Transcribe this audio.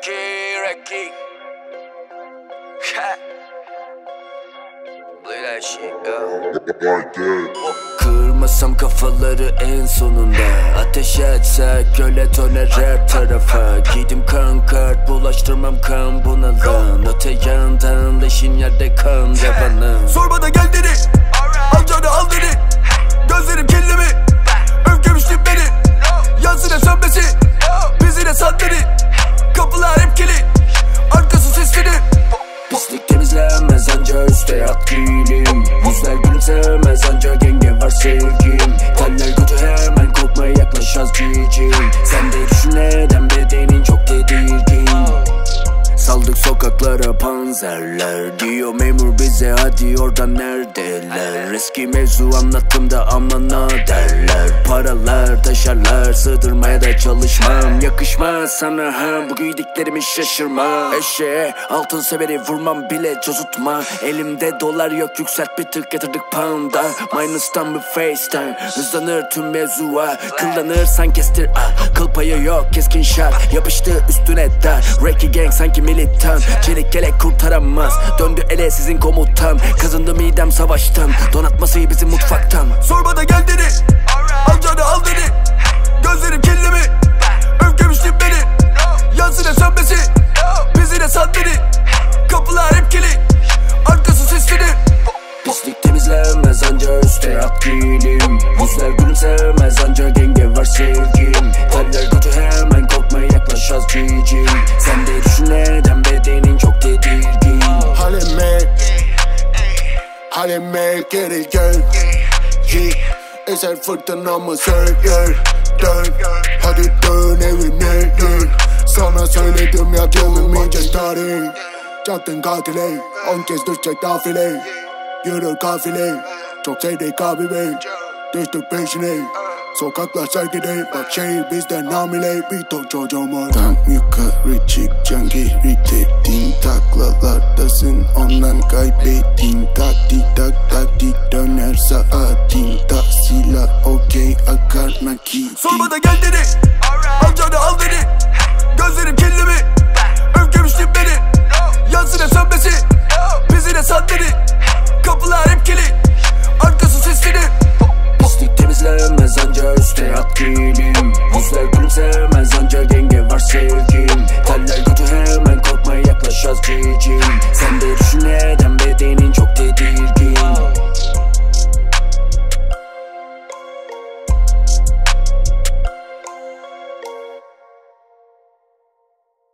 Rocky. Play that shit, Kırmasam kafaları en sonunda. Ateş etsek göle döner her tarafa. Giydim kan kart, bulaştırmam kan bunalım. Öte yandan leşin yerde kan revanım. Sorma da gel dedi, alacağını al dedi. Gözlerim kirli mi? Öfkemiştim beni. Yansın sönmesi, bizi de sat dedi. Kapılar hep kilit, arkası sesleri. Pislik temizlenmez anca üstte yat giyilim. Yüzler gülümsemez anca genge var sevgim. Teller kötü hemen korkmaya yaklaş az cicim. Sen de düşün neden bedenin çok tedirgin. Saldık sokaklara panzerler. Diyor memur bize hadi oradan neredeler. Eski mevzu anlattım da amana derler. Paralar taşarlar sığdırmaya da çalışmam. Yakışmaz sana ha bu giydiklerimi şaşırma. Eşeğe altın severi vurmam bile cozutma. Elimde dolar yok yükselt bir tık yatırdık pound'a. Minus'tan bir FaceTime hızlanır tüm mevzuğa. Kıllanırsan kestir kıl payı yok keskin şart. Yapıştı üstüne dar Rocky gang sanki militan. Çelik kelek kurtaramaz. Döndü ele sizin komutan. Kazındı midem savaştan. Donatması bizim mutfaktan. Sorma da gel dedi, alacağını al dedi. Gözlerim kirli mi? Öfkemiştim beni. Yansın sönmesi, bizi de sat dedi. Kapılar hep kilit, arkası sesleri. Pislik temizlenmez anca üstte yat giyilim. Yüzler gülümsemez anca genge var sevgim. Teller kötü hemen korkmaya yaklaş az cicim. Sen de düşün neden bedenin çok tedirgin. Halime geri gel. Eser fırtınamı söyler. Dön, hadi dön evine dön. Sana söyledim ya gelmeyecek tarih. Çaktın katile, 10 kez düşecek nafile. Yürür kafile, çok sevdik abi bey. Düştük peşine, sokaklar sergide. Bak şehir bizden namile, bir ton çocuğumuz. Tam yukarı çıkacaksın geri dedin. Taklalardasın ondan kaybettin. Taktik döner saatin. Silah okey akar nakit. Sorma da gel dedi, alacağını al dedi. Gözlerim